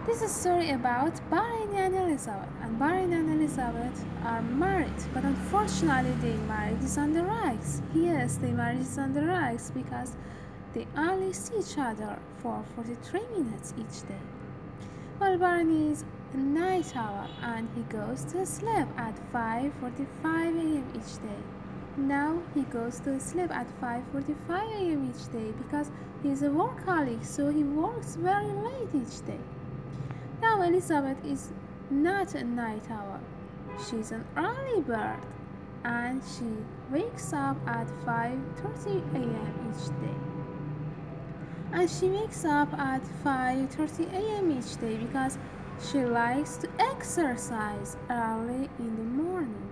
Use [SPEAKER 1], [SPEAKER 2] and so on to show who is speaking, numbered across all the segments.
[SPEAKER 1] This is a story about Barney and Elizabeth. And Barney and Elizabeth are married, but unfortunately, their marriage is on the rise. Yes, their marriage is on the rise because they only see each other for 43 minutes each day. Well, Barney is a night owl and he goes to sleep at 5:45 a.m. each day. Now he goes to sleep at 5:45 a.m. each day because he is a workaholic, so he works very late each day. Now Elizabeth is not a night owl. She's an early bird and she wakes up at 5:30 a.m. each day. And she wakes up at 5:30 a.m. each day because she likes to exercise early in the morning.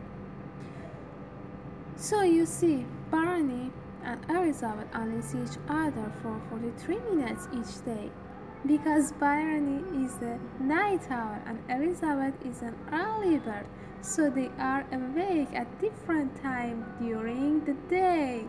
[SPEAKER 1] So you see, Barney and Elizabeth only see each other for 43 minutes each day because Barney is a night owl and Elizabeth is an early bird, so they are awake at different times during the day.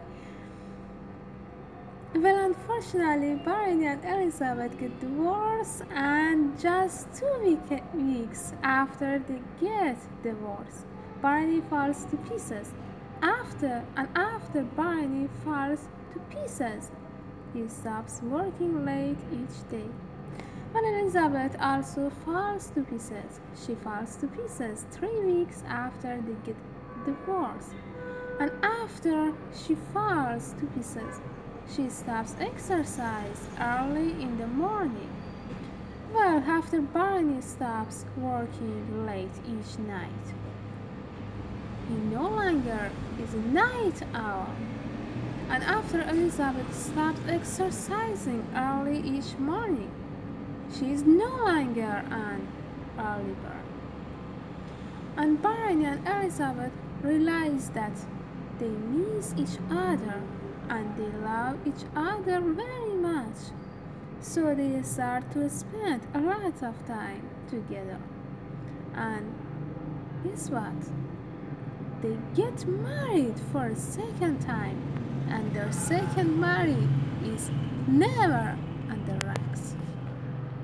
[SPEAKER 1] Well, unfortunately, Barney and Elizabeth get divorced, and just 2 weeks after they get divorced, Barney falls to pieces. After Barney falls to pieces, he stops working late each day. But Elizabeth also falls to pieces. She falls to pieces 3 weeks after they get divorced. And after she falls to pieces, she stops exercise early in the morning. Well, after Barney stops working late each night, he no longer is a night owl. And after Elizabeth stops exercising early each morning, she is no longer an early bird. And Barney and Elizabeth realize that they miss each other and they love each other very much. So they start to spend a lot of time together. And guess what? They get married for a second time, and their second marriage is never on the right.